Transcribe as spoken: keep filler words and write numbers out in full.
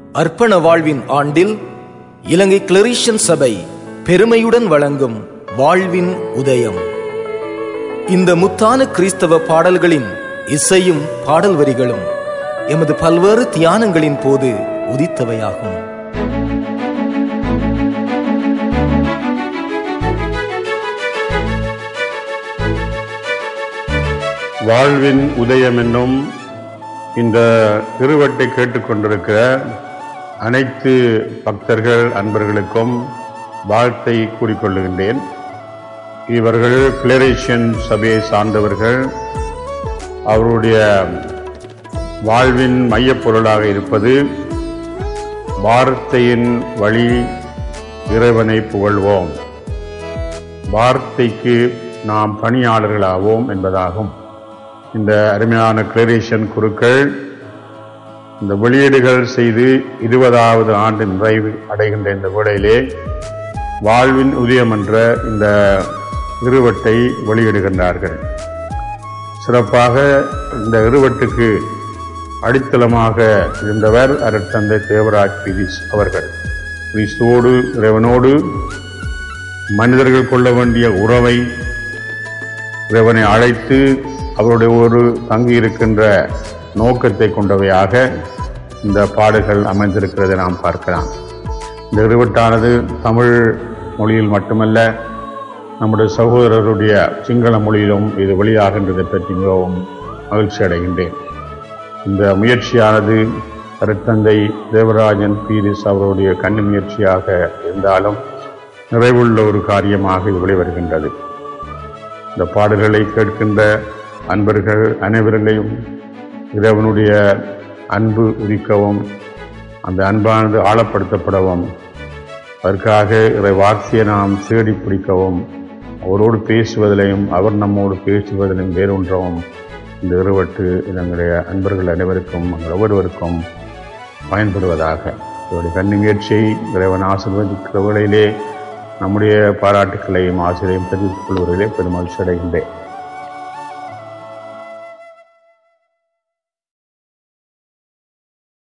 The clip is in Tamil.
அர்ப்பண வாழ்வின் ஆண்டில் இலங்கை கிளரிஷன் சபை பெருமையுடன் வழங்கும் வாழ்வின் உதயம். இந்த முத்தான கிறிஸ்தவ பாடல்களின் இசையும் பாடல் வரிகளும் எமது பல்வேறு தியானங்களின் போது உதித்தவையாகும். வாழ்வின் உதயம் என்னும் இந்த திருவட்டை கேட்டுக்கொண்டிருக்கிற அனைத்து பக்தர்கள் அன்பர்களுக்கும் வாழ்த்தை கூறிக்கொள்ளுகின்றேன். இவர்கள் கிளரிஷன் சபையை சார்ந்தவர்கள். அவருடைய வாழ்வின் மையப்பொருளாக இருப்பது வார்த்தையின் வழி இறைவனை புகழ்வோம், வார்த்தைக்கு நாம் பணியாளர்களாவோம் என்பதாகும். இந்த அருமையான கிளரிஷன் குருக்கள் இந்த வெளியீடுகள் செய்து இருபதாவது ஆண்டு நிறைவு அடைகின்ற இந்த வேளையிலே வாழ்வின் உதயம் என்ற இந்த இருவட்டை வெளியிடுகின்றார்கள். சிறப்பாக இந்த இருவட்டுக்கு அடித்தளமாக இருந்தவர் அருட்தந்தை தேவராஜ் பீரிஸ் அவர்கள். கிறிஸ்துவோடு இறைவனோடு மனிதர்கள் கொள்ள வேண்டிய உறவை இறைவனை அழைத்து அவருடைய ஒரு தங்கியிருக்கின்ற நோக்கத்தை கொண்டவையாக இந்த பாடல்கள் அமைந்திருக்கிறதை நாம் பார்க்கலாம். இந்த இருவட்டானது தமிழ் மொழியில் மட்டுமல்ல, நம்முடைய சகோதரருடைய சிங்கள மொழியிலும் இது வெளியாகின்றதை பற்றி மிகவும் மகிழ்ச்சி அடைகின்றேன். இந்த முயற்சியானது அருட்தந்தை தேவராஜன் பீரிஸ் அவருடைய கண்ணு முயற்சியாக இருந்தாலும் நிறைவுள்ள ஒரு காரியமாக இது வெளிவருகின்றது. இந்த பாடல்களை கேட்கின்ற அன்பர்கள் அனைவர்களையும் இறைவனுடைய அன்பு உதிக்கவும், அந்த அன்பானது ஆழப்படுத்தப்படவும், அதற்காக இறை வார்த்தையை நாம் தேடி பிடிக்கவும், அவரோடு பேசுவதிலையும் அவர் நம்மோடு பேசுவதிலும் வேறொன்றவும் இந்த இருவட்டு எங்களுடைய அன்பர்கள் அனைவருக்கும் எங்கள் ஒவ்வொருவருக்கும் பயன்படுவதாக. இவருடைய கன்னி முயற்சியை இறைவன் ஆசீர்வதிக்கிற வேளையிலே நம்முடைய பாராட்டுக்களையும் ஆசிரியரையும் தெரிவித்துக் கொள்வதிலே பெருமகிழ்ச்சி அடைகின்றேன்.